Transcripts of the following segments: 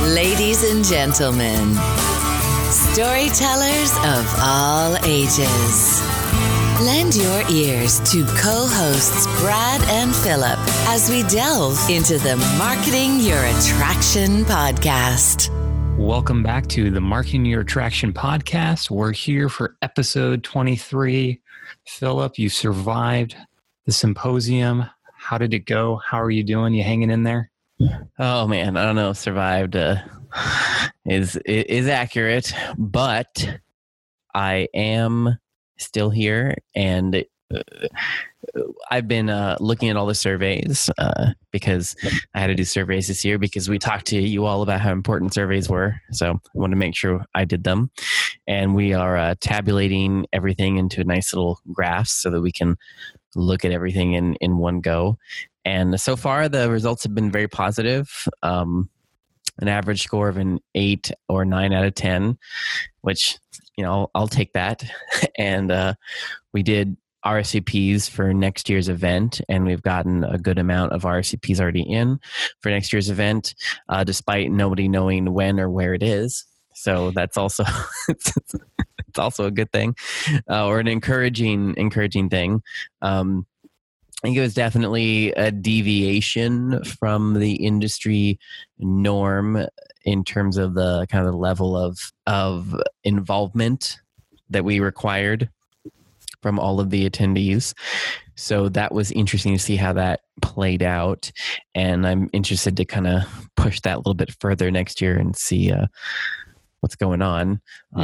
Ladies and gentlemen, storytellers of all ages, lend your ears to co-hosts Brad and Philip as we delve into the Marketing Your Attraction podcast. Welcome back to the Marketing Your Attraction podcast. We're here for episode 23. Philip, you survived the symposium. How did it go? How are you doing? You hanging in there? Oh man, I don't know. Survived is accurate, but I am still here, and I've been looking at all the surveys because I had to do surveys this year because we talked to you all about how important surveys were. So I wanted to make sure I did them, and we are tabulating everything into nice little graphs so that we can look at everything in one go. And so far, the results have been very positive. An average score of an 8 or 9 out of 10, which, you know, I'll take that. And we did RSVPs for next year's event, and we've gotten a good amount of RSVPs already in for next year's event, despite nobody knowing when or where it is. So that's also it's also a good thing, or an encouraging thing. I think it was definitely a deviation from the industry norm in terms of the kind of the level of involvement that we required from all of the attendees. So that was interesting to see how that played out. And I'm interested to kind of push that a little bit further next year and see what's going on.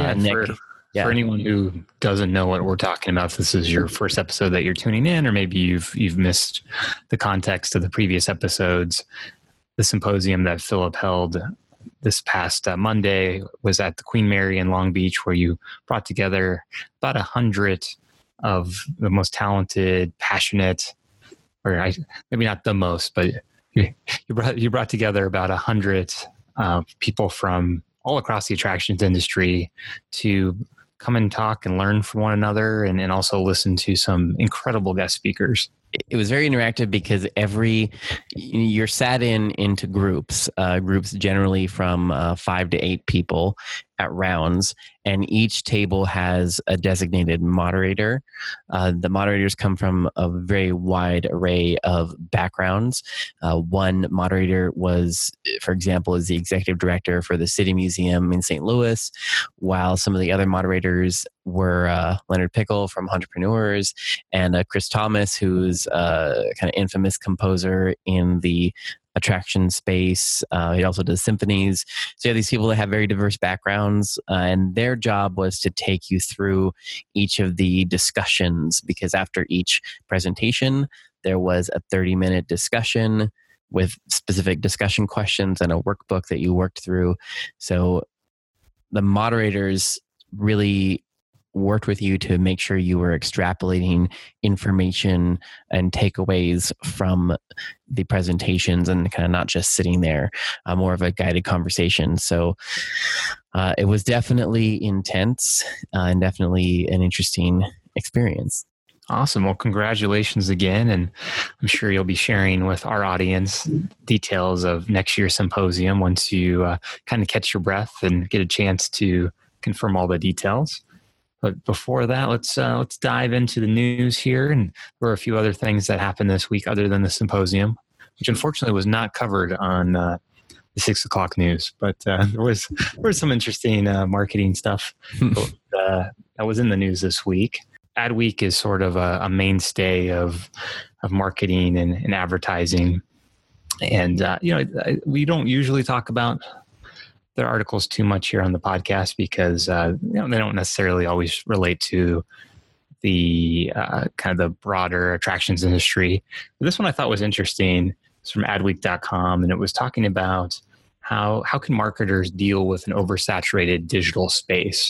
For anyone who doesn't know what we're talking about, if this is your first episode that you're tuning in, or maybe you've missed the context of the previous episodes, the symposium that Philip held this past Monday was at the Queen Mary in Long Beach, where you brought together about 100 of the most talented, passionate, maybe not the most, but you brought together about 100 people from all across the attractions industry to come and talk and learn from one another, and also listen to some incredible guest speakers. It was very interactive because you're sat into groups generally from 5 to 8 people at rounds, and each table has a designated moderator. The moderators come from a very wide array of backgrounds. One moderator was, for example, is the executive director for the City Museum in St. Louis, while some of the other moderators were Leonard Pickle from Entrepreneurs, and Chris Thomas, who's a kind of infamous composer in the attraction space. He also does symphonies. So you have these people that have very diverse backgrounds, and their job was to take you through each of the discussions, because after each presentation, there was a 30-minute discussion with specific discussion questions and a workbook that you worked through. So the moderators really worked with you to make sure you were extrapolating information and takeaways from the presentations, and kind of not just sitting there, more of a guided conversation. So it was definitely intense and definitely an interesting experience. Awesome. Well, congratulations again. And I'm sure you'll be sharing with our audience details of next year's symposium once you kind of catch your breath and get a chance to confirm all the details. But before that, let's dive into the news here. And there were a few other things that happened this week other than the symposium, which unfortunately was not covered on the 6 o'clock news. But there was some interesting marketing stuff that was in the news this week. Adweek is sort of a mainstay of marketing and advertising. And we don't usually talk about their articles too much here on the podcast because they don't necessarily always relate to the kind of the broader attractions industry. But this one I thought was interesting. It's from adweek.com, and it was talking about how can marketers deal with an oversaturated digital space.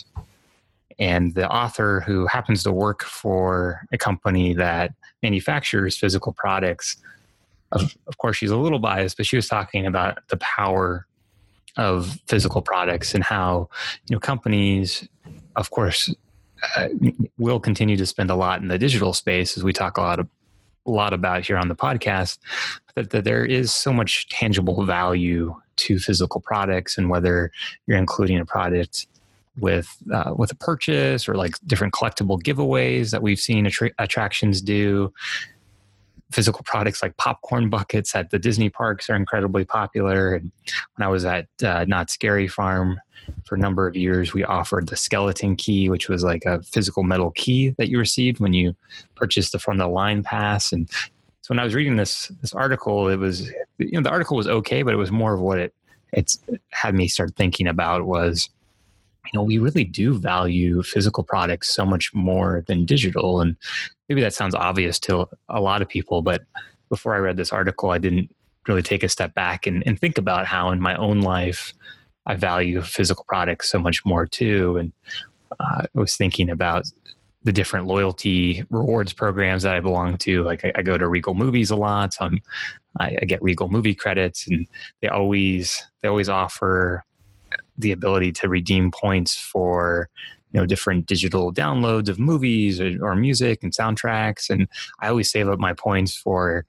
And the author, who happens to work for a company that manufactures physical products, of course she's a little biased, but she was talking about the power of physical products and how companies, of course, will continue to spend a lot in the digital space, as we talk a lot about here on the podcast, that there is so much tangible value to physical products, and whether you're including a product with a purchase, or like different collectible giveaways that we've seen attractions do. Physical products like popcorn buckets at the Disney parks are incredibly popular. And when I was at Knott's Scary Farm for a number of years, we offered the skeleton key, which was like a physical metal key that you received when you purchased the front of the line pass. And so when I was reading this article, it was, the article was okay, but it was more of what it's had me start thinking about was, we really do value physical products so much more than digital. And maybe that sounds obvious to a lot of people, but before I read this article, I didn't really take a step back and think about how in my own life I value physical products so much more too. And I was thinking about the different loyalty rewards programs that I belong to. Like I go to Regal Movies a lot, so I get Regal movie credits, and they always offer the ability to redeem points for different digital downloads of movies or music and soundtracks. And I always save up my points for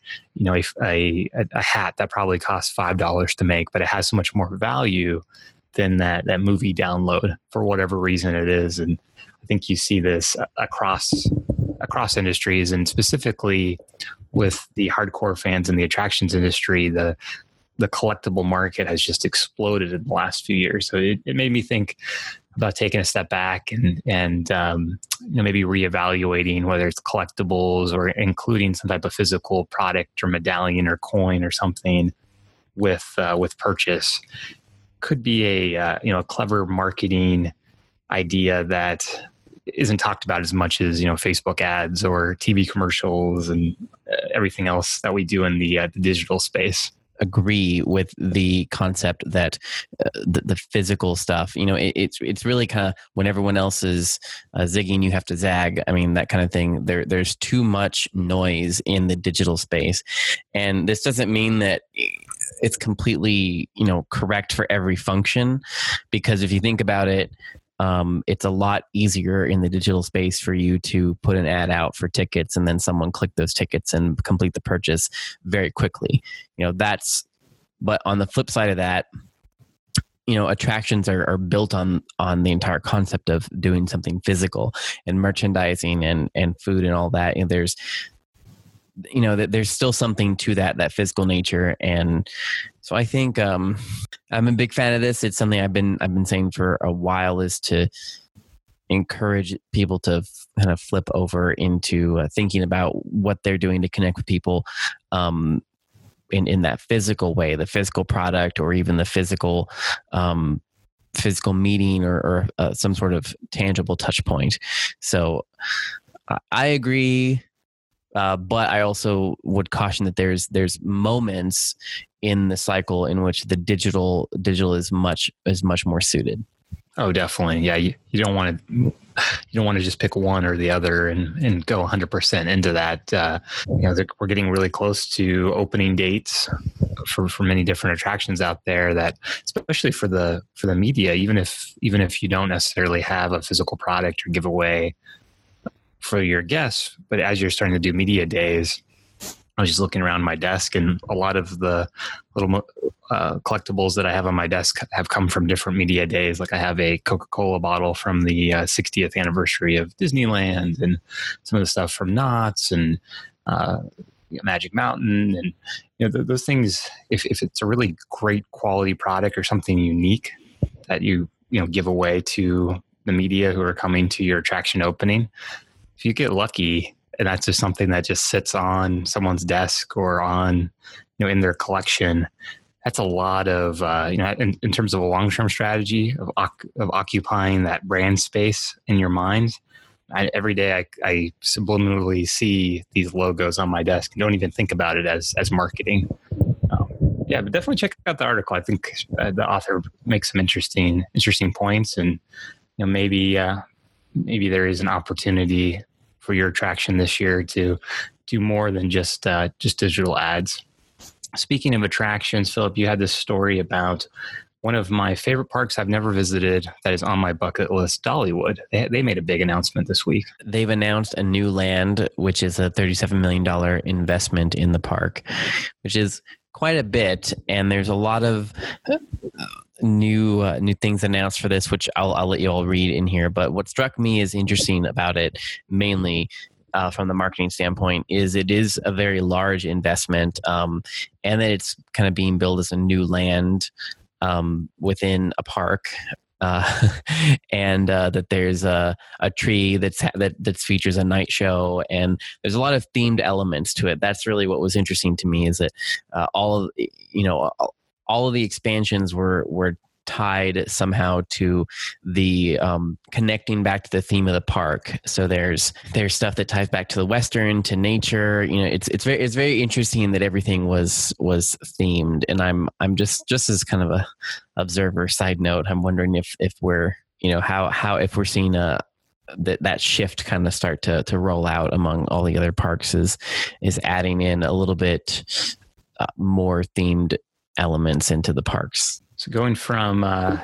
a hat that probably costs $5 to make, but it has so much more value than that movie download for whatever reason it is. And I think you see this across industries, and specifically with the hardcore fans in the attractions industry, the collectible market has just exploded in the last few years. So it made me think about taking a step back and maybe reevaluating whether it's collectibles or including some type of physical product or medallion or coin or something with purchase. Could be a clever marketing idea that isn't talked about as much as Facebook ads or TV commercials and everything else that we do in the digital space. Agree with the concept that the physical stuff, it's really kind of when everyone else is zigging, you have to zag. I mean, that kind of thing. There's too much noise in the digital space, and this doesn't mean that it's completely correct for every function, because if you think about it, it's a lot easier in the digital space for you to put an ad out for tickets and then someone click those tickets and complete the purchase very quickly. But on the flip side of that, attractions are built on the entire concept of doing something physical, and merchandising and food and all that. And there's still something to that physical nature. And so I think I'm a big fan of this. It's something I've been saying for a while, is to encourage people to kind of flip over into thinking about what they're doing to connect with people in that physical way, the physical product, or even the physical meeting or some sort of tangible touch point. So I agree. But I also would caution that there's moments in the cycle in which the digital is much more suited. Oh, definitely. Yeah, you don't want to just pick one or the other and go 100% into that. We're getting really close to opening dates for many different attractions out there, that especially for the media, even if you don't necessarily have a physical product or giveaway for your guests, but as you're starting to do media days, I was just looking around my desk, and a lot of the little collectibles that I have on my desk have come from different media days. Like I have a Coca-Cola bottle from the 60th anniversary of Disneyland, and some of the stuff from Knott's and Magic Mountain, and those things. If it's a really great quality product or something unique that you give away to the media who are coming to your attraction opening, if you get lucky, and that's just something that just sits on someone's desk or on, in their collection, that's a lot of, in terms of a long-term strategy of occupying that brand space in your mind. Every day I subliminally see these logos on my desk and don't even think about it as marketing. Yeah, but definitely check out the article. I think the author makes some interesting points, and maybe there is an opportunity for your attraction this year to do more than just digital ads. Speaking of attractions, Philip, you had this story about one of my favorite parks I've never visited that is on my bucket list, Dollywood. They made a big announcement this week. They've announced a new land, which is a $37 million investment in the park, which is quite a bit, and there's a lot of new things announced for this, which I'll let you all read in here. But what struck me as interesting about it, mainly from the marketing standpoint, is it is a very large investment, and that it's kind of being built as a new land within a park. And that there's a tree that features a night show, and there's a lot of themed elements to it. That's really what was interesting to me, is that all of the expansions were tied somehow to the connecting back to the theme of the park. So there's stuff that ties back to the Western, to nature. It's very interesting that everything was themed. And I'm just as kind of a observer side note, I'm wondering if we're how if we're seeing that shift kind of start to roll out among all the other parks is adding in a little bit more themed elements into the parks. So going from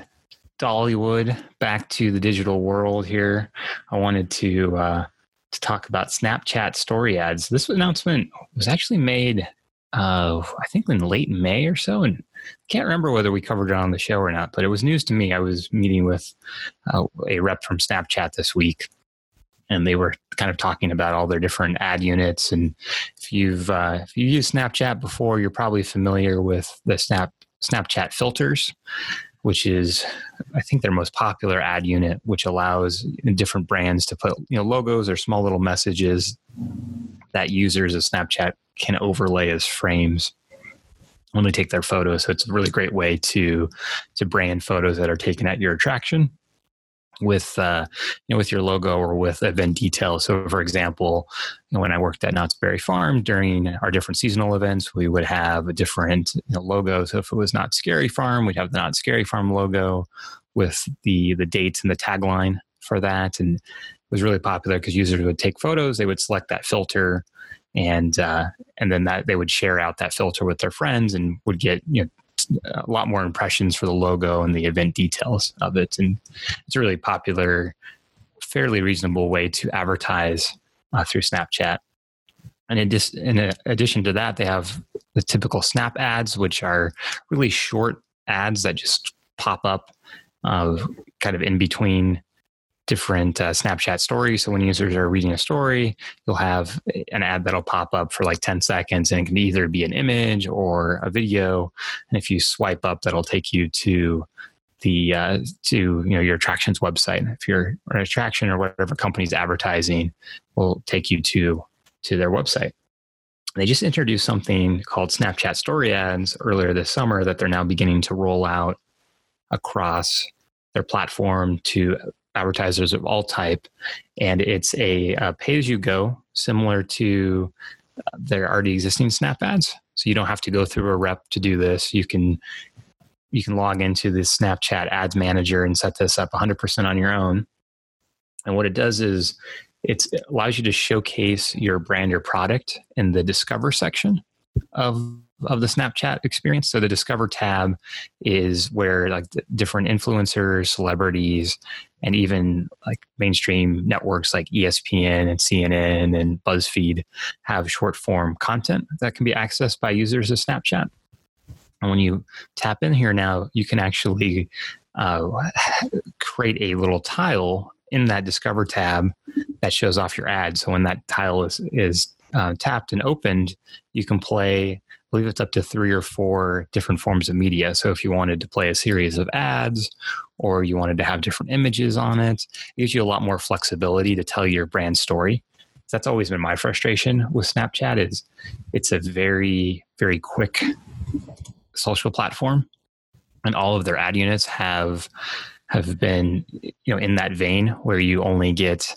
Dollywood back to the digital world here, I wanted to talk about Snapchat story ads. This announcement was actually made, I think in late May or so, and I can't remember whether we covered it on the show or not, but it was news to me. I was meeting with a rep from Snapchat this week, and they were kind of talking about all their different ad units. And if you've used Snapchat before, you're probably familiar with the Snapchat filters, which is, I think, their most popular ad unit, which allows different brands to put logos or small little messages that users of Snapchat can overlay as frames when they take their photos. So it's a really great way to brand photos that are taken at your attraction with with your logo or with event details. So for example, when I worked at Knott's Berry Farm, during our different seasonal events, we would have a different logo. So if it was Knott's Scary Farm, we'd have the Knott's Scary Farm logo with the dates and the tagline for that. And it was really popular because users would take photos, they would select that filter, and then that they would share out that filter with their friends and would get a lot more impressions for the logo and the event details of it. And it's a really popular, fairly reasonable way to advertise through Snapchat. And in addition to that, they have the typical Snap ads, which are really short ads that just pop up kind of in between different Snapchat stories. So when users are reading a story, you'll have an ad that'll pop up for like 10 seconds, and it can either be an image or a video. And if you swipe up, that'll take you to the your attraction's website. If you're an attraction or whatever company's advertising, will take you to their website. They just introduced something called Snapchat Story Ads earlier this summer that they're now beginning to roll out across their platform to advertisers of all type. And it's a pay-as-you-go, similar to their already existing Snap ads. So you don't have to go through a rep to do this. You can log into the Snapchat Ads Manager and set this up 100% on your own. And what it does is it allows you to showcase your brand or product in the Discover section of the Snapchat experience. So the Discover tab is where like the different influencers, celebrities, and even like mainstream networks like ESPN and CNN and BuzzFeed have short form content that can be accessed by users of Snapchat. And when you tap in here now, you can actually create a little tile in that Discover tab that shows off your ad. So when that tile is tapped and opened, you can play, I believe it's up to 3 or 4 different forms of media. So if you wanted to play a series of ads, or you wanted to have different images on it, it gives you a lot more flexibility to tell your brand story. That's always been my frustration with Snapchat, is it's a very, very quick social platform, and all of their ad units have been in that vein where you only get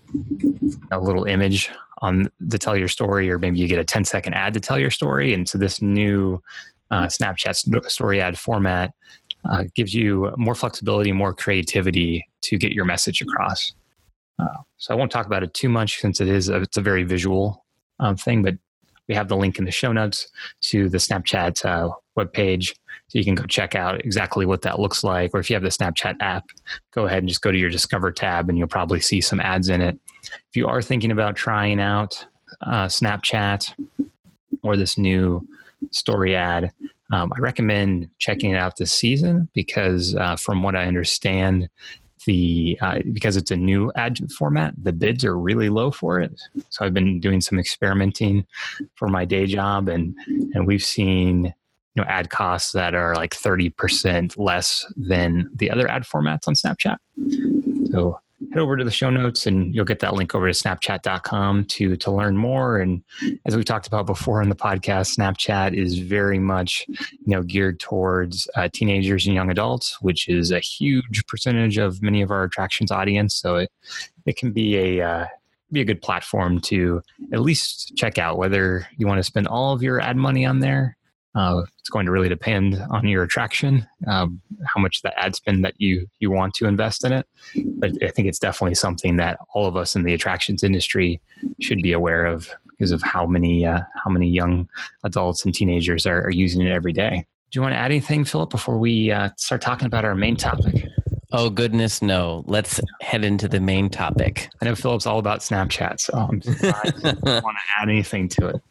a little image to tell your story, or maybe you get a 10-second ad to tell your story. And so this new Snapchat story ad format gives you more flexibility, more creativity to get your message across. So I won't talk about it too much since it's a very visual thing, but we have the link in the show notes to the Snapchat webpage, so you can go check out exactly what that looks like. Or if you have the Snapchat app, go ahead and just go to your Discover tab, and you'll probably see some ads in it. If you are thinking about trying out Snapchat or this new story ad. I recommend checking it out this season because from what I understand, because it's a new ad format, the bids are really low for it. So I've been doing some experimenting for my day job, and we've seen ad costs that are like 30% less than the other ad formats on Snapchat. So head over to the show notes and you'll get that link over to snapchat.com to learn more. And as we talked about before in the podcast, Snapchat is very much geared towards teenagers and young adults, which is a huge percentage of many of our attractions audience. So it can be a good platform to at least check out whether you want to spend all of your ad money on there. It's going to really depend on your attraction, how much the ad spend that you want to invest in it. But I think it's definitely something that all of us in the attractions industry should be aware of because of how many young adults and teenagers are using it every day. Do you want to add anything, Philip, before we start talking about our main topic? Oh, goodness, no. Let's head into the main topic. I know Philip's all about Snapchat, so I'm surprised I don't want to add anything to it.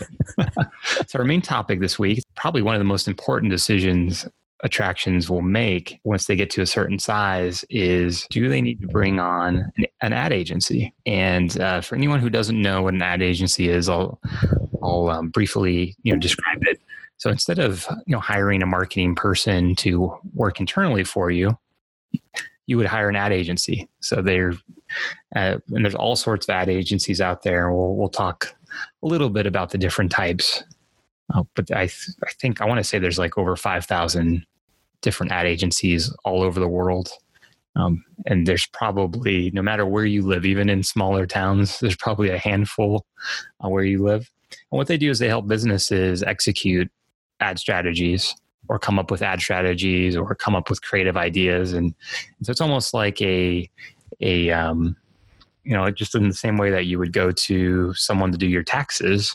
So our main topic this week is probably one of the most important decisions attractions will make once they get to a certain size is, do they need to bring on an ad agency? And for anyone who doesn't know what an ad agency is, I'll briefly describe it. So instead of hiring a marketing person to work internally for you, you would hire an ad agency. So and there's all sorts of ad agencies out there. We'll talk a little bit about the different types. But I think I want to say there's like over 5,000 different ad agencies all over the world. And there's probably, no matter where you live, even in smaller towns, there's probably a handful where you live. And what they do is they help businesses execute ad strategies or come up with ad strategies or come up with creative ideas. And so it's almost like just in the same way that you would go to someone to do your taxes,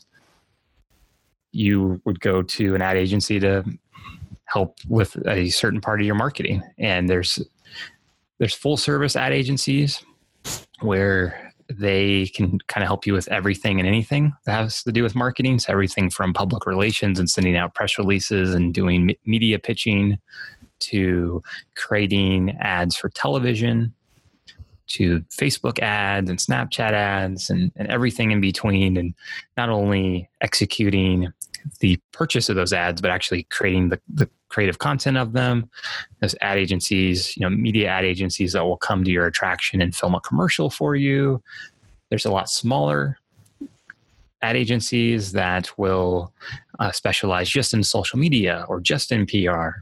you would go to an ad agency to help with a certain part of your marketing. And there's full service ad agencies where they can kind of help you with everything and anything that has to do with marketing. So everything from public relations and sending out press releases and doing media pitching to creating ads for television, to Facebook ads and Snapchat ads and everything in between, and not only executing the purchase of those ads, but actually creating the creative content of them. There's ad agencies, media ad agencies that will come to your attraction and film a commercial for you. There's a lot smaller ad agencies that will specialize just in social media or just in PR.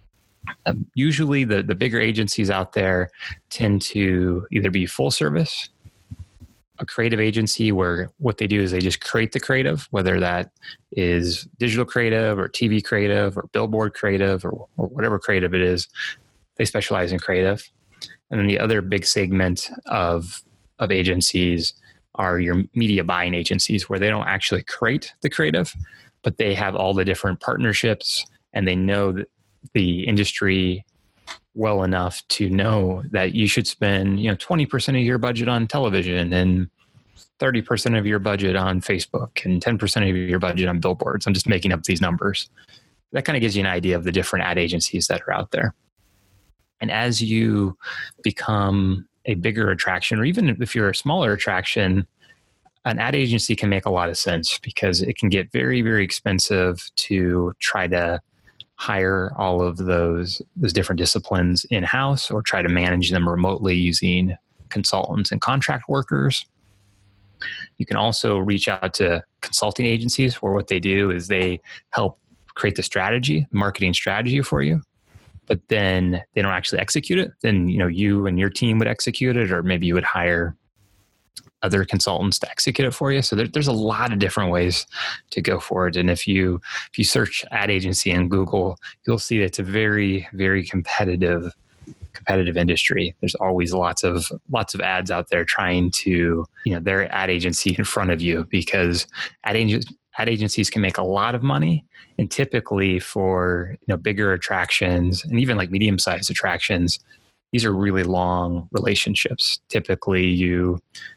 Usually the bigger agencies out there tend to either be full service, a creative agency where what they do is they just create the creative, whether that is digital creative or TV creative or billboard creative or whatever creative it is. They specialize in creative. And then the other big segment of agencies are your media buying agencies, where they don't actually create the creative, but they have all the different partnerships and they know the industry well enough to know that you should spend 20% of your budget on television and 30% of your budget on Facebook and 10% of your budget on billboards. I'm just making up these numbers. That kind of gives you an idea of the different ad agencies that are out there. And as you become a bigger attraction, or even if you're a smaller attraction, an ad agency can make a lot of sense because it can get very, very expensive to try to hire all of those different disciplines in-house or try to manage them remotely using consultants and contract workers. You can also reach out to consulting agencies where what they do is they help create the strategy, marketing strategy for you, but then they don't actually execute it. Then, you and your team would execute it, or maybe you would hire other consultants to execute it for you. So there's a lot of different ways to go for it. And if you search ad agency in Google, you'll see that it's a very, very competitive industry. There's always lots of ads out there trying to, their ad agency in front of you, because ad agencies can make a lot of money. And typically for, bigger attractions and even like medium-sized attractions, these are really long relationships. Typically you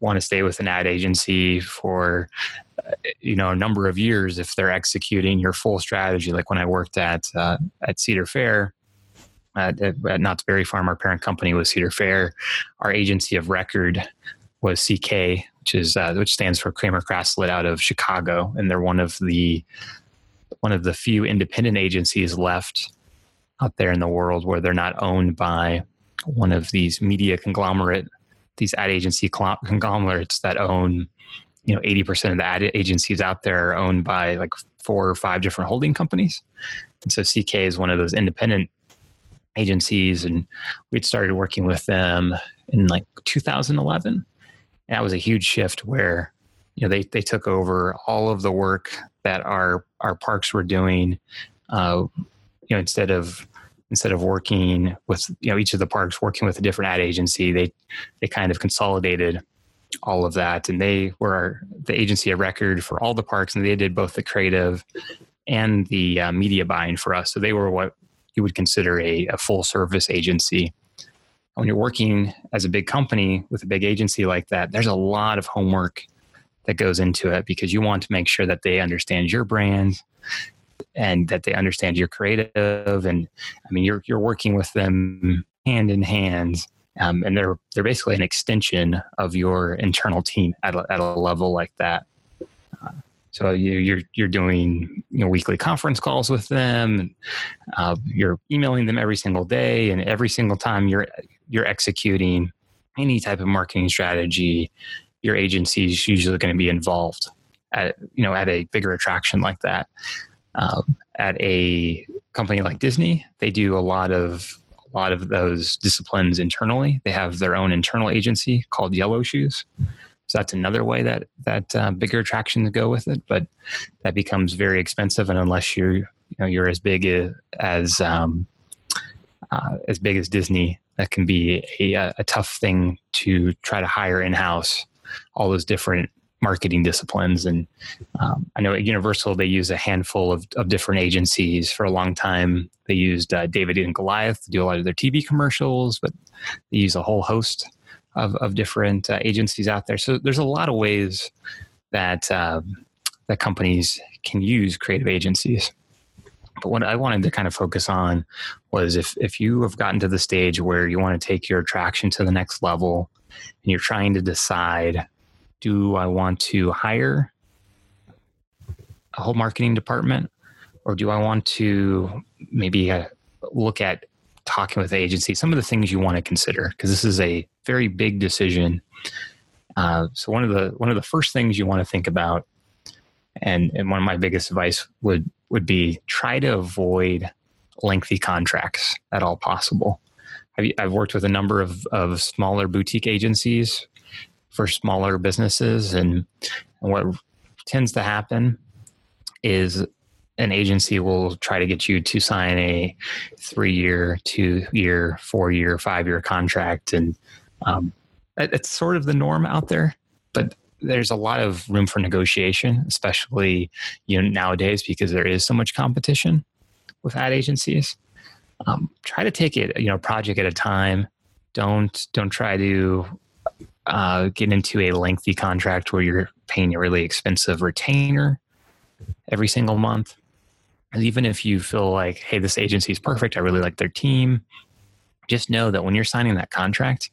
want to stay with an ad agency for a number of years if they're executing your full strategy. Like when I worked at Cedar Fair, at Knott's Berry Farm, our parent company was Cedar Fair. Our agency of record was CK, which stands for Kramer Kraslet out of Chicago, and they're one of the few independent agencies left out there in the world where they're not owned by one of these media these ad agency conglomerates that own 80% of the ad agencies out there are owned by like 4 or 5 different holding companies. And so CK is one of those independent agencies, and we'd started working with them in like 2011. And that was a huge shift where they took over all of the work that our parks were doing. Instead of working with each of the parks working with a different ad agency, they kind of consolidated all of that, and they were the agency of record for all the parks, and they did both the creative and the media buying for us. So they were what you would consider a full service agency. When you're working as a big company with a big agency like that, there's a lot of homework that goes into it because you want to make sure that they understand your brand and that they understand your creative. And I mean, you're working with them hand in hand, and they're basically an extension of your internal team at a level like that. So you're doing weekly conference calls with them. You're emailing them every single day, and every single time you're executing any type of marketing strategy, your agency is usually going to be involved at a bigger attraction like that. At a company like Disney, they do a lot of those disciplines internally. They have their own internal agency called Yellow Shoes. So that's another way that bigger attractions go with it, but that becomes very expensive. And unless you're as big as Disney, that can be a tough thing to try to hire in-house all those different marketing disciplines. And I know at Universal, they use a handful of different agencies. For a long time, they used David and Goliath to do a lot of their TV commercials, but they use a whole host of different agencies out there. So there's a lot of ways that companies can use creative agencies. But what I wanted to kind of focus on was if you have gotten to the stage where you want to take your attraction to the next level and you're trying to decide, do I want to hire a whole marketing department, or do I want to maybe look at talking with the agency? Some of the things you want to consider, because this is a very big decision. So one of the first things you want to think about, and one of my biggest advice would be try to avoid lengthy contracts at all possible. I've worked with a number of smaller boutique agencies for smaller businesses, and what tends to happen is an agency will try to get you to sign a 3-year, 2-year, 4-year, 5-year contract. And it's sort of the norm out there, but there's a lot of room for negotiation, especially nowadays, because there is so much competition with ad agencies. Try to take it, project at a time. Don't try to get into a lengthy contract where you're paying a really expensive retainer every single month. And even if you feel like, hey, this agency is perfect, I really like their team, just know that when you're signing that contract,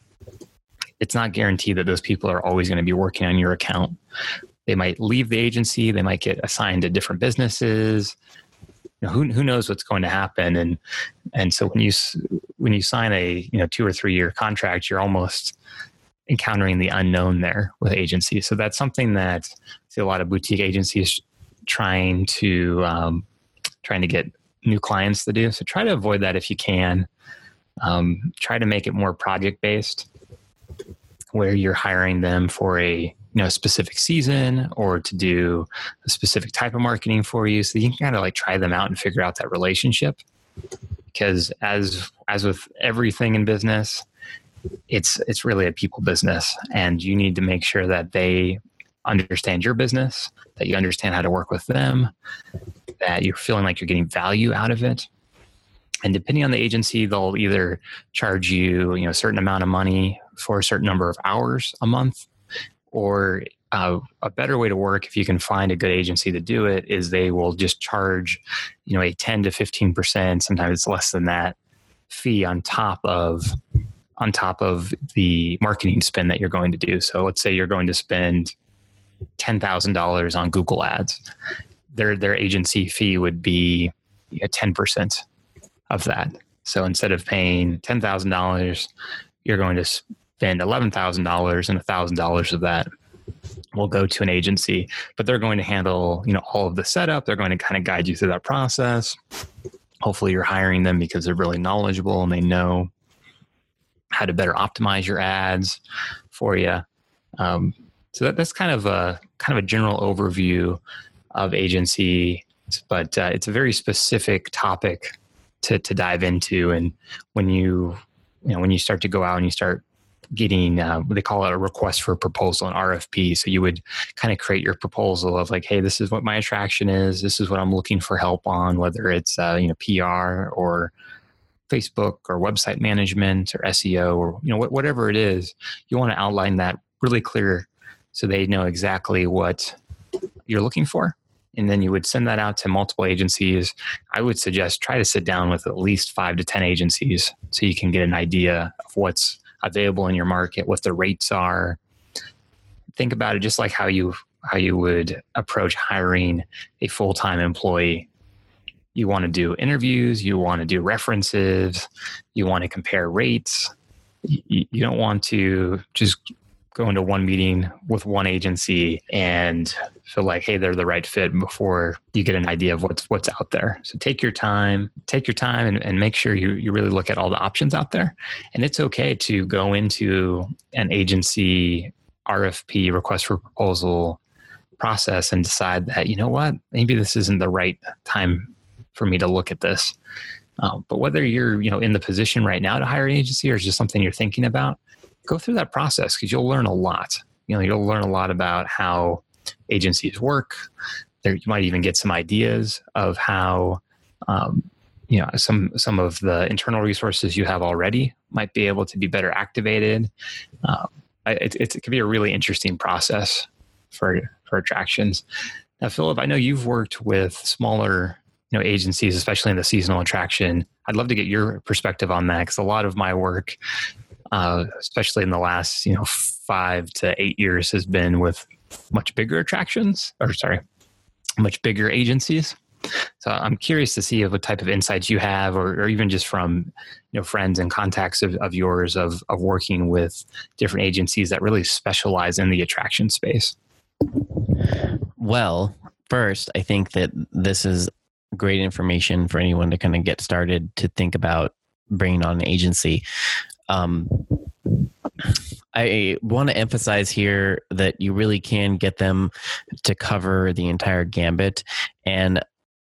it's not guaranteed that those people are always going to be working on your account. They might leave the agency, they might get assigned to different businesses. Who knows what's going to happen? And so when you sign a 2 or 3 year contract, you're almost encountering the unknown there with agencies. So that's something that I see a lot of boutique agencies trying to get new clients to do. So try to avoid that if you can. Try to make it more project based, where you're hiring them for a specific season or to do a specific type of marketing for you, so you can kind of like try them out and figure out that relationship. Because as with everything in business, it's really a people business, and you need to make sure that they understand your business, that you understand how to work with them, that you're feeling like you're getting value out of it. And depending on the agency, they'll either charge you, a certain amount of money for a certain number of hours a month. Or a better way to work, if you can find a good agency to do it, is they will just charge, a 10 to 15%, sometimes it's less than that, fee on top of the marketing spend that you're going to do. So let's say you're going to spend $10,000 on Google Ads. Their agency fee would be 10% of that. So instead of paying $10,000, you're going to spend $11,000, and $1,000 of that will go to an agency. But they're going to handle, all of the setup. They're going to kind of guide you through that process. Hopefully you're hiring them because they're really knowledgeable and they know how to better optimize your ads for you. So that's kind of a general overview of agency, but it's a very specific topic to dive into. And when you start to go out and you start getting what they call a request for a proposal, an RFP. So you would kind of create your proposal of like, hey, this is what my attraction is. This is what I'm looking for help on, whether it's PR or Facebook or website management or SEO or whatever it is. You want to outline that really clear so they know exactly what you're looking for. And then you would send that out to multiple agencies. I would suggest try to sit down with at least 5 to 10 agencies so you can get an idea of what's available in your market, what the rates are. Think about it just like how you would approach hiring a full-time employee. You want to do interviews, you want to do references, you want to compare rates. You don't want to just go into one meeting with one agency and feel like, hey, they're the right fit before you get an idea of what's out there. So take your time and make sure you really look at all the options out there. And it's okay to go into an agency RFP, request for proposal process, and decide that, maybe this isn't the right time for me to look at this. But whether you're, in the position right now to hire an agency or it's just something you're thinking about, go through that process because you'll learn a lot. You'll learn a lot about how agencies work. You might even get some ideas of how, some of the internal resources you have already might be able to be better activated. It could be a really interesting process for attractions. Now, Philip, I know you've worked with smaller agencies, especially in the seasonal attraction. I'd love to get your perspective on that because a lot of my work, especially in the last 5 to 8 years, has been with much bigger agencies. So I'm curious to see what type of insights you have, or even just from friends and contacts of yours of working with different agencies that really specialize in the attraction space. Well, first, I think that this is great information for anyone to kind of get started to think about bringing on an agency. I want to emphasize here that you really can get them to cover the entire gambit. And,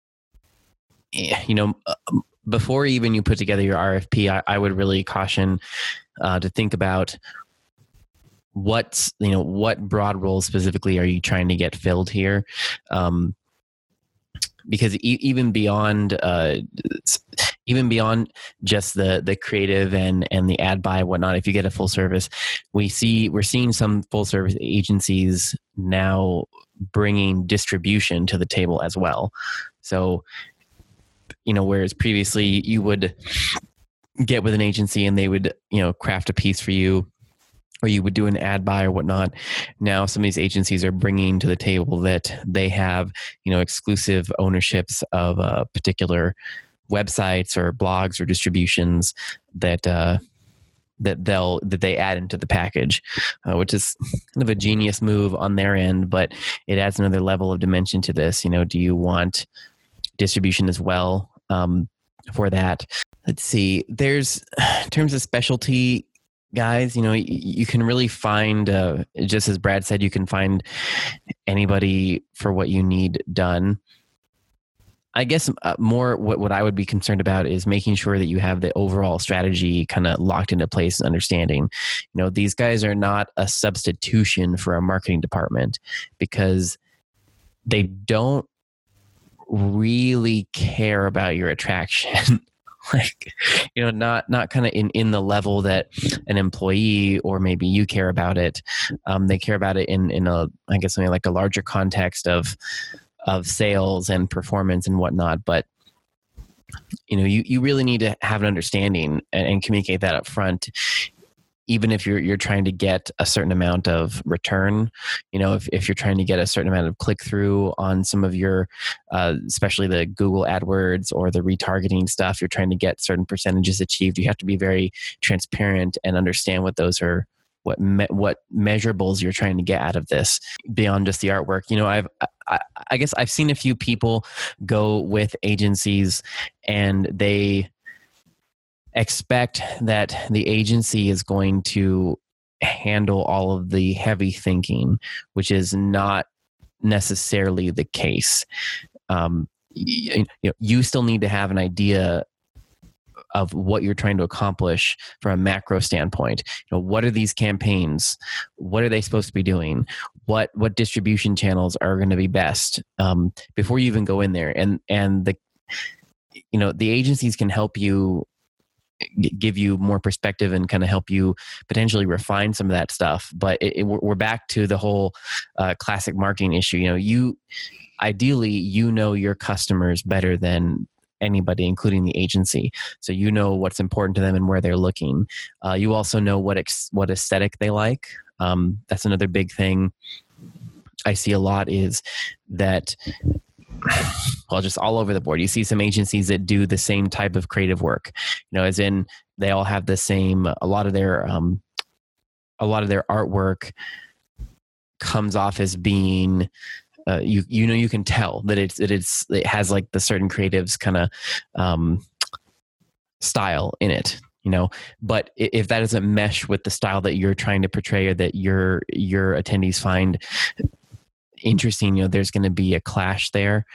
before even you put together your RFP, I would really caution to think about what broad roles specifically are you trying to get filled here? Because even beyond just the creative and the ad buy and whatnot, if you get a full service, we're seeing some full service agencies now bringing distribution to the table as well. So, whereas previously you would get with an agency and they would, craft a piece for you, or you would do an ad buy or whatnot. Now some of these agencies are bringing to the table that they have, exclusive ownerships of particular websites or blogs or distributions that they add into the package, which is kind of a genius move on their end, but it adds another level of dimension to this. Do you want distribution as well for that? Let's see. There's, in terms of specialty guys, you can really find, just as Brad said, you can find anybody for what you need done. I guess more what I would be concerned about is making sure that you have the overall strategy kind of locked into place and understanding. These guys are not a substitution for a marketing department because they don't really care about your attraction like, not kind of in the level that an employee or maybe you care about it. They care about it in a, I guess, something like a larger context of sales and performance and whatnot. But you really need to have an understanding and communicate that up front. Even if you're trying to get a certain amount of return, if you're trying to get a certain amount of click through on some of your, especially the Google AdWords or the retargeting stuff, you're trying to get certain percentages achieved. You have to be very transparent and understand what those are, what measurables you're trying to get out of this beyond just the artwork. I guess I've seen a few people go with agencies and they expect that the agency is going to handle all of the heavy thinking, which is not necessarily the case. You still need to have an idea of what you're trying to accomplish from a macro standpoint. What are these campaigns? What are they supposed to be doing? What distribution channels are going to be best before you even go in there? And the agencies can help you, give you more perspective and kind of help you potentially refine some of that stuff. But we're back to the whole classic marketing issue. Ideally, your customers better than anybody, including the agency. So what's important to them and where they're looking. You also know what aesthetic they like. That's another big thing I see a lot is that, well, just all over the board. You see some agencies that do the same type of creative work, as in they all have the same, a lot of their artwork comes off as being, you can tell that it has like the certain creatives kind of style in it, but if that doesn't mesh with the style that you're trying to portray or that your attendees find interesting, there's going to be a clash there.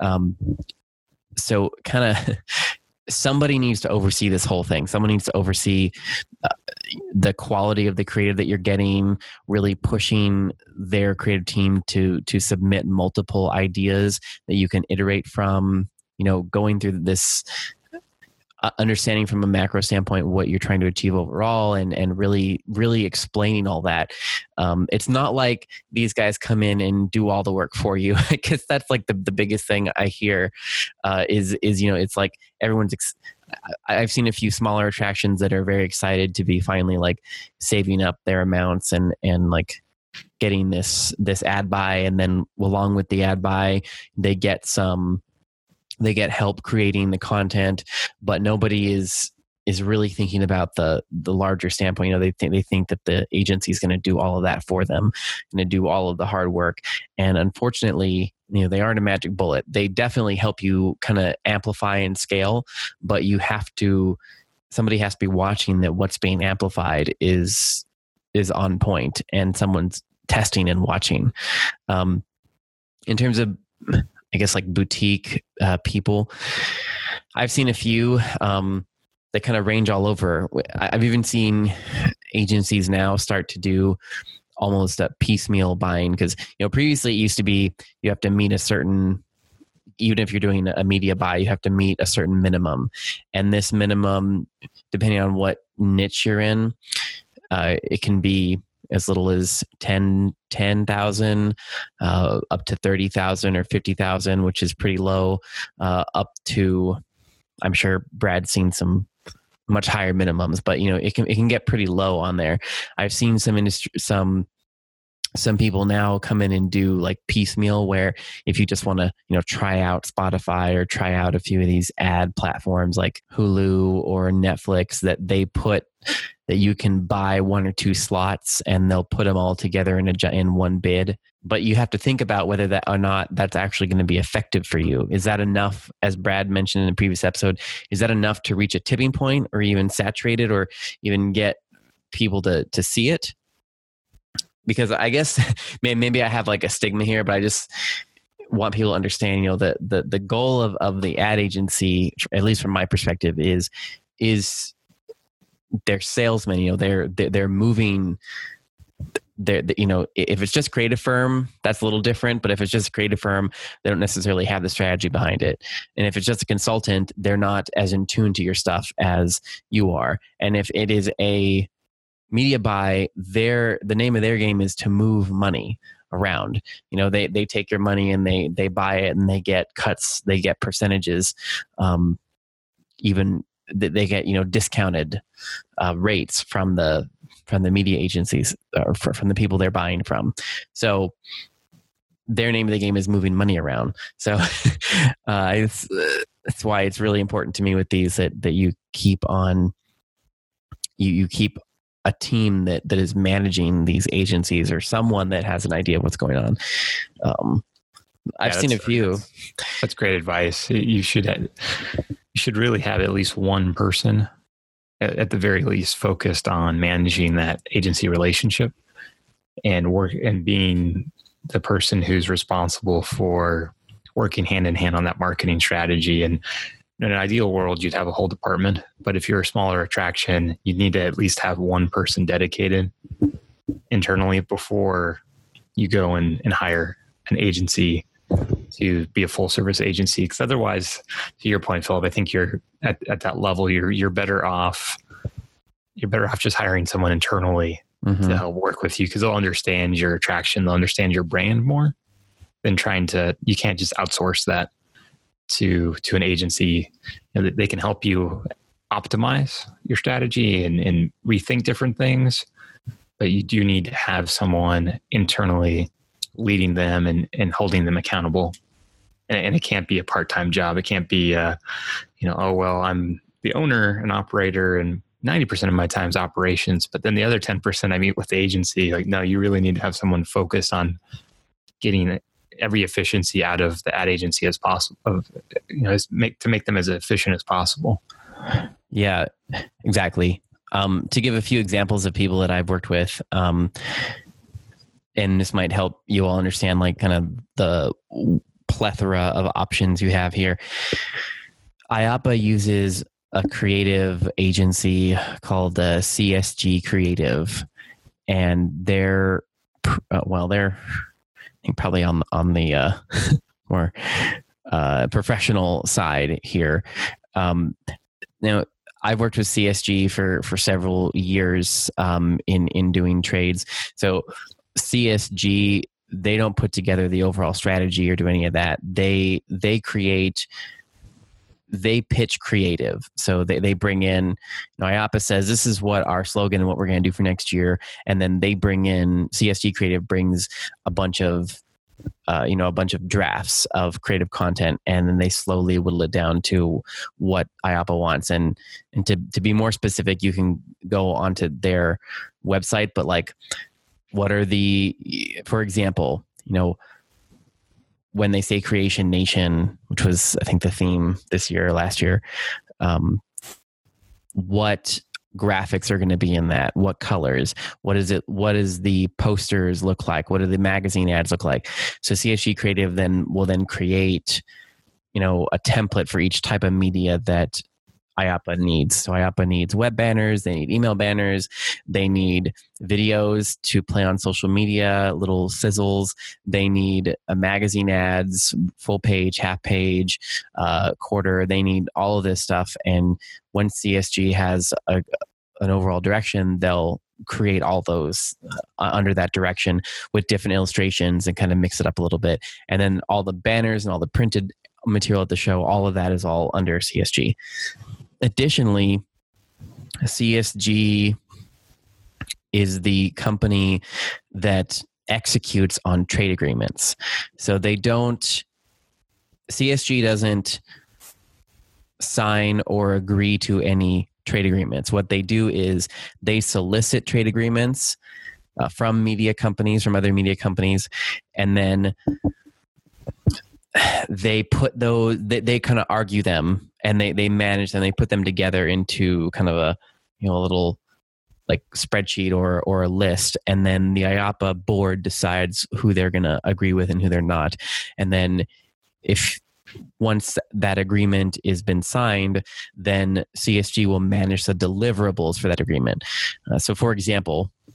So kind of somebody needs to oversee this whole thing. Someone needs to oversee the quality of the creative that you're getting, really pushing their creative team to submit multiple ideas that you can iterate from, going through this understanding from a macro standpoint what you're trying to achieve overall and really, really explaining all that. It's not like these guys come in and do all the work for you, because that's like the biggest thing I hear is it's like everyone's I've seen a few smaller attractions that are very excited to be finally like saving up their amounts and like getting this ad buy, and then along with the ad buy they get help creating the content, but nobody is really thinking about the larger standpoint. They think that the agency is going to do all of that for them, going to do all of the hard work. And unfortunately, they aren't a magic bullet. They definitely help you kind of amplify and scale, but somebody has to be watching that what's being amplified is on point and someone's testing and watching. In terms of, I guess, like boutique people, I've seen a few that kind of range all over. I've even seen agencies now start to do almost a piecemeal buying, because previously it used to be you have to meet a certain, even if you're doing a media buy, you have to meet a certain minimum, and this minimum, depending on what niche you're in, it can be as little as 10,000 up to 30,000 or 50,000, which is pretty low, up to, I'm sure Brad's seen some much higher minimums, but it can get pretty low on there. I've seen some people now come in and do like piecemeal, where if you just want to try out Spotify or try out a few of these ad platforms like Hulu or Netflix, that they put that you can buy one or two slots and they'll put them all together in one bid. But you have to think about whether that or not that's actually going to be effective for you. Is that enough, as Brad mentioned in the previous episode, is that enough to reach a tipping point or even saturate it or even get people to see it? Because I guess maybe I have like a stigma here, but I just want people to understand, that the goal of the ad agency, at least from my perspective, is they're salesmen. They're moving if it's just creative firm, that's a little different. But if it's just a creative firm, they don't necessarily have the strategy behind it. And if it's just a consultant, they're not as in tune to your stuff as you are. And if it is a media buy, the name of their game is to move money around. They take your money and they buy it, and they get cuts, they get percentages, even they get discounted rates from the media agencies, or from the people they're buying from. So their name of the game is moving money around. So that's why it's really important to me with these that you keep on, you keep a team that is managing these agencies, or someone that has an idea of what's going on. I've seen a few. That's great advice. You should really have at least one person, at the very least, focused on managing that agency relationship and being the person who's responsible for working hand in hand on that marketing strategy. And in an ideal world, you'd have a whole department, but if you're a smaller attraction, you need to at least have one person dedicated internally before you go and hire an agency to be a full service agency. Because otherwise, to your point, Philip, I think you're at that level, you're better off. You're better off just hiring someone internally to help work with you, because they'll understand your attraction, they'll understand your brand more than you can't just outsource that to an agency. They can help you optimize your strategy and rethink different things, but you do need to have someone internally leading them and holding them accountable. And it can't be a part-time job. It can't be, I'm the owner and operator, and 90% of my time is operations, but then the other 10% I meet with the agency. Like, no, you really need to have someone focused on getting every efficiency out of the ad agency as possible, to make them as efficient as possible. Yeah, exactly. To give a few examples of people that I've worked with, and this might help you all understand like kind of the plethora of options you have here. IAPA uses a creative agency called CSG Creative, and they're I think probably on the more professional side here. Now, I've worked with CSG for several years in doing trades. So CSG, they don't put together the overall strategy or do any of that. They pitch creative. So they bring in, IAPA says, this is what our slogan and what we're going to do for next year. And then they bring in, CSG Creative brings a bunch of drafts of creative content, and then they slowly whittle it down to what IAPA wants. And to be more specific, you can go onto their website, but like, what are for example, when they say Creation Nation, which was, I think, the theme this year or last year, what graphics are going to be in that? What colors? What is it? What does the posters look like? What do the magazine ads look like? So CSG Creative will create, a template for each type of media that IAPA needs. So IAPA needs web banners, they need email banners, they need videos to play on social media, little sizzles, they need magazine ads, full page, half page, quarter, they need all of this stuff. And when CSG has an overall direction, they'll create all those under that direction with different illustrations and kind of mix it up a little bit. And then all the banners and all the printed material at the show, all of that is all under CSG. Additionally, CSG is the company that executes on trade agreements. So CSG doesn't sign or agree to any trade agreements. What they do is they solicit trade agreements from media companies, from other media companies, and then they put those, they kind of argue them, and they manage them, they put them together into kind of a little like spreadsheet or a list, and then the IAPA board decides who they're going to agree with and who they're not. And then once that agreement has been signed, then CSG will manage the deliverables for that agreement. So for example,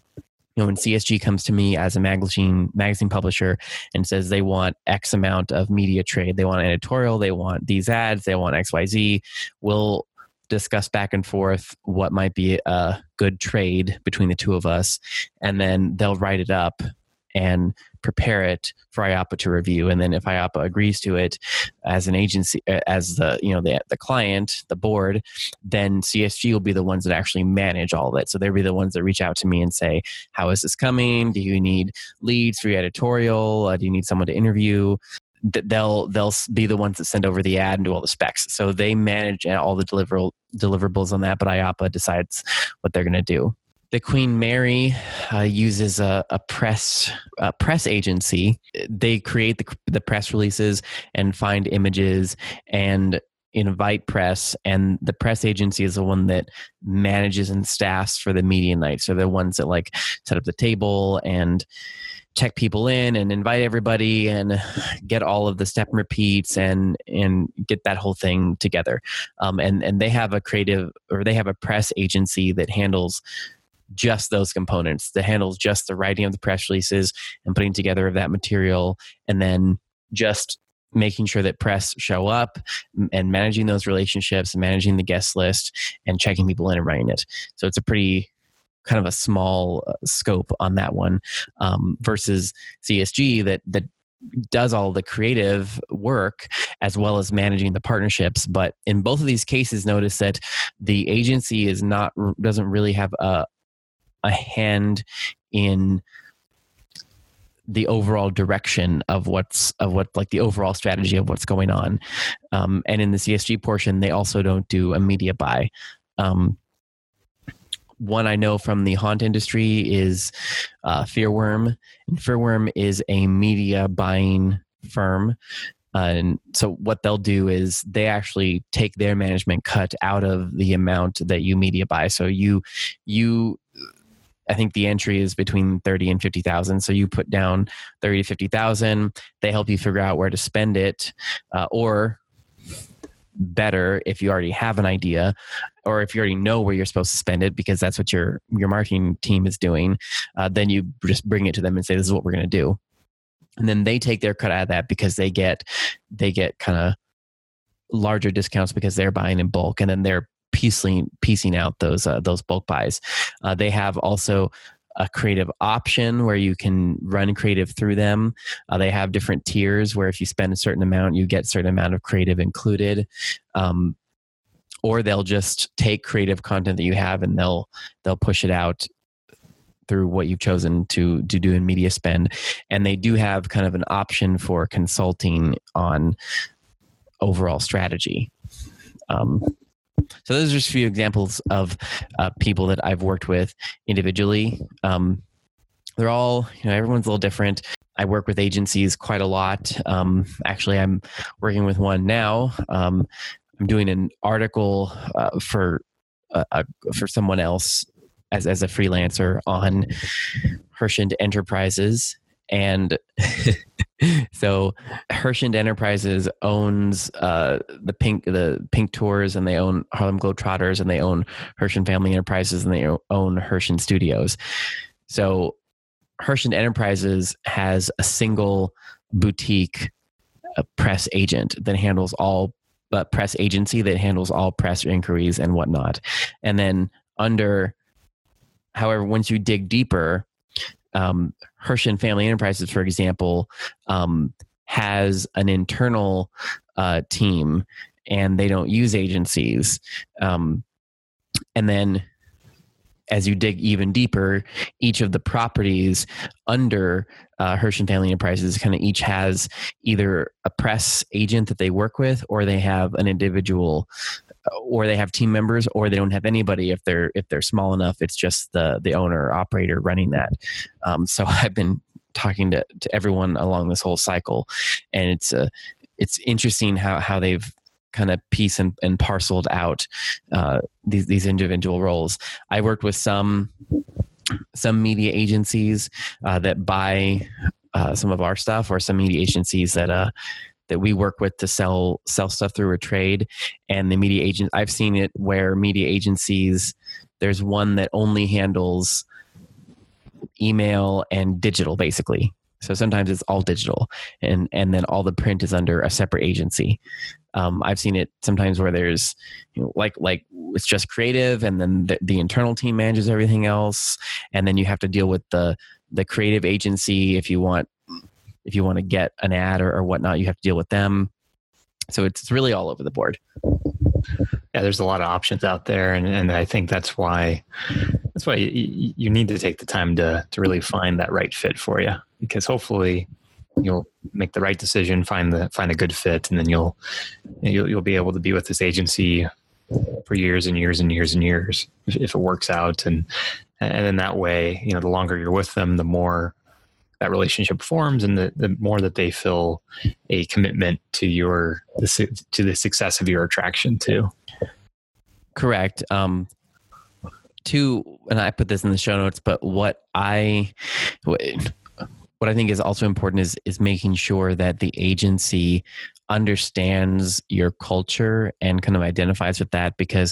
when CSG comes to me as a magazine publisher and says they want X amount of media trade, they want editorial, they want these ads, they want XYZ, we'll discuss back and forth what might be a good trade between the two of us, and then they'll write it up and prepare it for IAPA to review. And then if IAPA agrees to it as an agency, as the client, the board, then CSG will be the ones that actually manage all of it. So they'll be the ones that reach out to me and say, how is this coming? Do you need leads for your editorial? Do you need someone to interview? They'll be the ones that send over the ad and do all the specs. So they manage all the deliverables on that, but IAPA decides what they're going to do. The Queen Mary uses a press agency. They create the press releases and find images and invite press, and the press agency is the one that manages and staffs for the media night. So they're the ones that like set up the table and check people in and invite everybody and get all of the step and repeats and get that whole thing together. And they have a press agency that handles just those components, that handles just the writing of the press releases and putting together of that material, and then just making sure that press show up and managing those relationships and managing the guest list and checking people in and writing it. So it's a pretty kind of a small scope on that one, versus CSG that does all the creative work as well as managing the partnerships. But in both of these cases, notice that the agency doesn't really have a hand in the overall direction of what the overall strategy of what's going on. And in the CSG portion, they also don't do a media buy. One I know from the haunt industry is Fearworm. And Fearworm is a media buying firm. And so what they'll do is they actually take their management cut out of the amount that you media buy. So you I think the entry is between 30 and 50,000. So you put down 30 to 50,000. They help you figure out where to spend it, or better, if you already have an idea, or if you already know where you're supposed to spend it, because that's what your marketing team is doing. Then you just bring it to them and say, "This is what we're going to do," and then they take their cut out of that because they get kind of larger discounts because they're buying in bulk, and then they're piecing out those bulk buys. They have also a creative option where you can run creative through them. They have different tiers where if you spend a certain amount, you get a certain amount of creative included. Or they'll just take creative content that you have and they'll push it out through what you've chosen to do in media spend. And they do have kind of an option for consulting on overall strategy. So those are just a few examples of people that I've worked with individually. They're all, everyone's a little different. I work with agencies quite a lot. Actually, I'm working with one now. I'm doing an article for someone else as a freelancer on Herschend Enterprises. And so Herschend Enterprises owns the Pink Tours, and they own Harlem Globetrotters, and they own Herschend Family Enterprises, and they own Herschend Studios. So Herschend Enterprises has a single boutique press agent that handles all press agency that handles all press inquiries and whatnot. And then however, once you dig deeper, Herschend Family Enterprises, for example, has an internal team, and they don't use agencies. And then as you dig even deeper, each of the properties under Herschend Family Enterprises kind of each has either a press agent that they work with, or they have an individual, or they have team members, or they don't have anybody. If they're small enough, it's just the owner or operator running that. So I've been talking to everyone along this whole cycle, and it's interesting how they've kind of pieced and parceled out these individual roles. I worked with some media agencies that buy some of our stuff, or some media agencies that we work with to sell stuff through a trade. And the media agent, I've seen it where media agencies, there's one that only handles email and digital, basically. So sometimes it's all digital, and then all the print is under a separate agency. I've seen it sometimes where there's, like it's just creative, and then the internal team manages everything else, and then you have to deal with the creative agency if you want to get an ad or whatnot. You have to deal with them. So it's really all over the board. Yeah, there's a lot of options out there, and I think that's why you need to take the time to really find that right fit for you, because hopefully you'll make the right decision, find a good fit, and then you'll be able to be with this agency for years and years and years and years if it works out, and in that way, the longer you're with them, the more that relationship forms, and the more that they feel a commitment to the success of your attraction too. Correct. And I put this in the show notes, but what I think is also important is making sure that the agency understands your culture and kind of identifies with that, because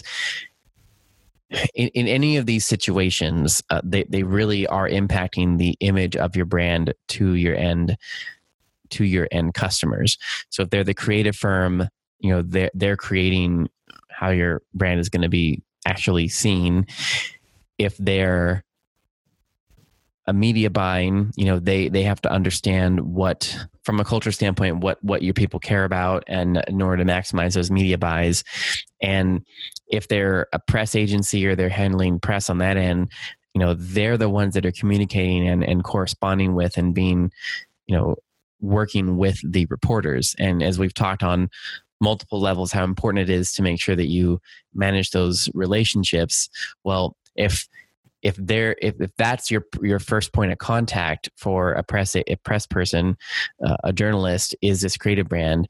in any of these situations, they really are impacting the image of your brand to your end customers. So if they're the creative firm, they're creating how your brand is going to be actually seen. If they're a media buying, they have to understand what, from a culture standpoint, what your people care about, and in order to maximize those media buys. And if they're a press agency or they're handling press on that end, they're the ones that are communicating and corresponding with and being, working with the reporters. And as we've talked on multiple levels, how important it is to make sure that you manage those relationships. Well, if that's your first point of contact for a press person, a journalist, is this creative brand,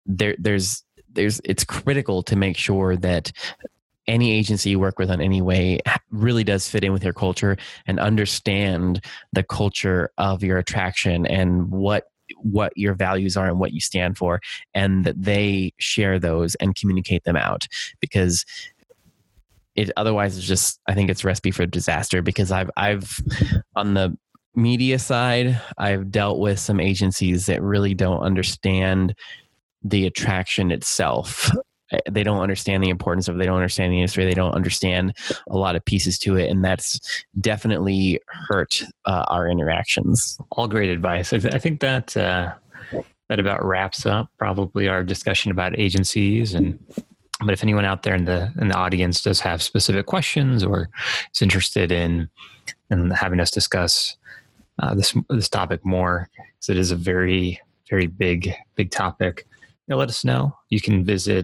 it's critical to make sure that any agency you work with in any way really does fit in with your culture and understand the culture of your attraction and what your values are and what you stand for, and that they share those and communicate them out, because otherwise it's just, I think it's a recipe for disaster. Because I've on the media side, I've dealt with some agencies that really don't understand the attraction itself. They don't understand the importance of it. They don't understand the industry. They don't understand a lot of pieces to it. And that's definitely hurt our interactions. All great advice. I think that about wraps up probably our discussion about agencies. But if anyone out there in the audience does have specific questions or is interested in having us discuss this topic more, because it is a very, very big topic, let us know. You can visit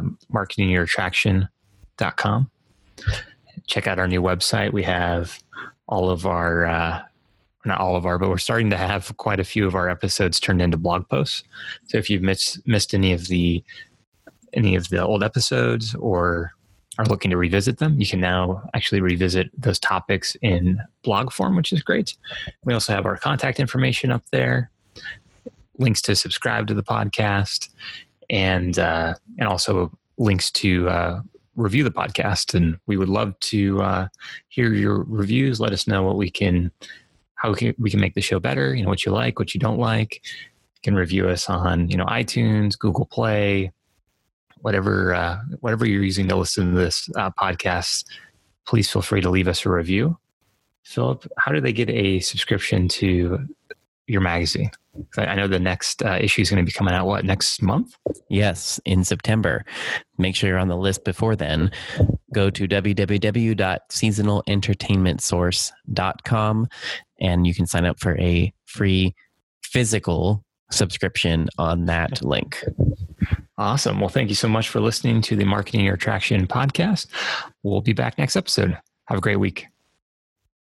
marketingyourattraction.com. Check out our new website. We have all of our, not all of our, but we're starting to have quite a few of our episodes turned into blog posts. So if you've missed any of the old episodes or are looking to revisit them, you can now actually revisit those topics in blog form, which is great. We also have our contact information up there, links to subscribe to the podcast, and also links to review the podcast. And we would love to hear your reviews. Let us know how we can make the show better. What you like, what you don't like. You can review us on iTunes, Google Play, whatever you're using to listen to this podcast. Please feel free to leave us a review. Philip, how do they get a subscription to your magazine? I know the next issue is going to be coming out, next month? Yes, in September. Make sure you're on the list before then. Go to www.seasonalentertainmentsource.com and you can sign up for a free physical subscription on that link. Awesome. Well, thank you so much for listening to the Marketing Your Attraction podcast. We'll be back next episode. Have a great week.